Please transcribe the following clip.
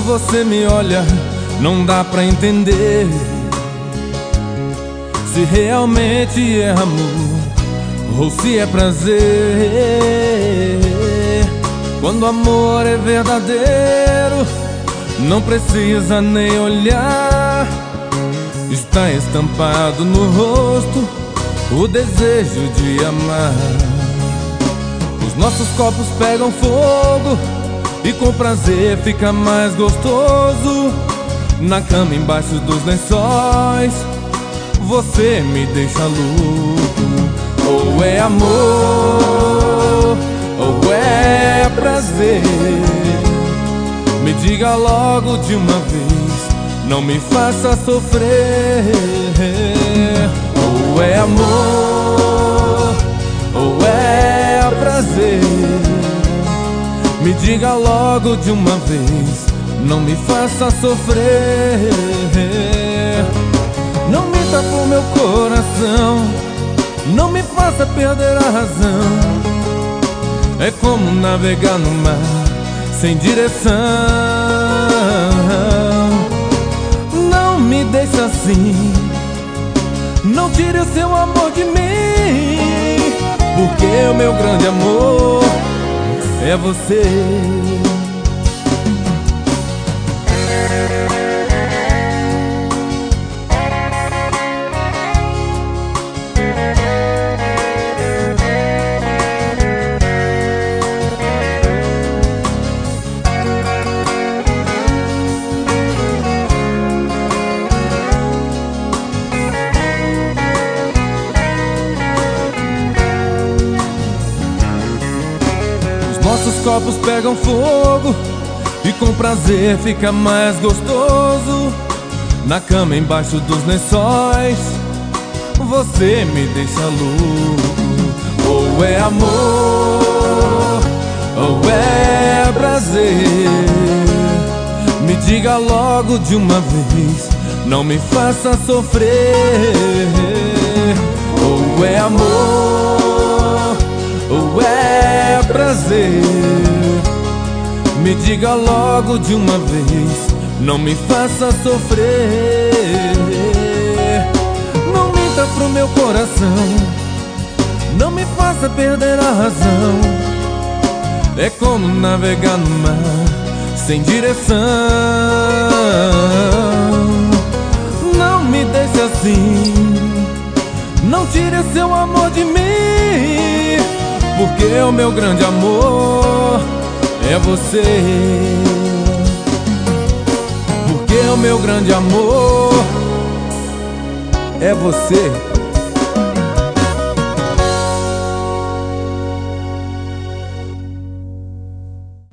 você me olha, não dá pra entender se realmente é amor ou se é prazer. Quando amor é verdadeiro, não precisa nem olhar, está estampado no rosto o desejo de amar. Os nossos copos pegam fogo e com prazer fica mais gostoso. Na cama embaixo dos lençóis, você me deixa louco. Ou é amor, ou é prazer. Me diga logo de uma vez, não me faça sofrer. Ou é amor, ou é prazer. Me diga logo de uma vez, não me faça sofrer. Não minta pro meu coração, não me faça perder a razão. É como navegar no mar sem direção. Não me deixe assim, não tire o seu amor de mim, porque o meu grande amor é você. Nossos copos pegam fogo e com prazer fica mais gostoso. Na cama embaixo dos lençóis, você me deixa louco. Ou é amor, ou é prazer. Me diga logo de uma vez, não me faça sofrer. Ou é amor, ou é prazer. Me diga logo de uma vez, não me faça sofrer. Não minta pro meu coração, não me faça perder a razão. É como navegar no mar sem direção. Não me deixe assim, não tire seu amor de mim, porque o meu grande amor é você. Porque o meu grande amor é você.